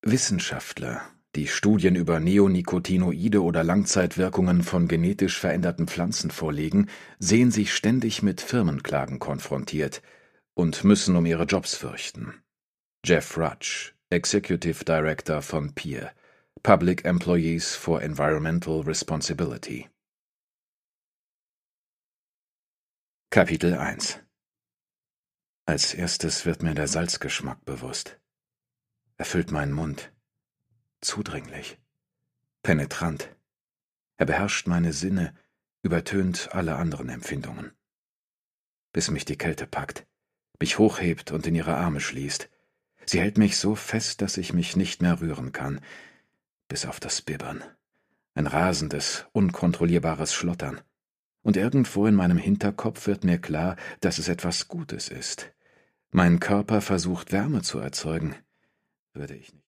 Wissenschaftler, die Studien über Neonicotinoide oder Langzeitwirkungen von genetisch veränderten Pflanzen vorlegen, sehen sich ständig mit Firmenklagen konfrontiert und müssen um ihre Jobs fürchten. Jeff Rudge, Executive Director von PEER, Public Employees for Environmental Responsibility. Kapitel 1 Als erstes wird mir der Salzgeschmack bewusst. Er füllt meinen Mund. Zudringlich. Penetrant. Er beherrscht meine Sinne, übertönt alle anderen Empfindungen. Bis mich die Kälte packt, mich hochhebt und in ihre Arme schließt. Sie hält mich so fest, dass ich mich nicht mehr rühren kann, bis auf das Bibbern. Ein rasendes, unkontrollierbares Schlottern. Und irgendwo in meinem Hinterkopf wird mir klar, dass es etwas Gutes ist. Mein Körper versucht, Wärme zu erzeugen. Würde ich nicht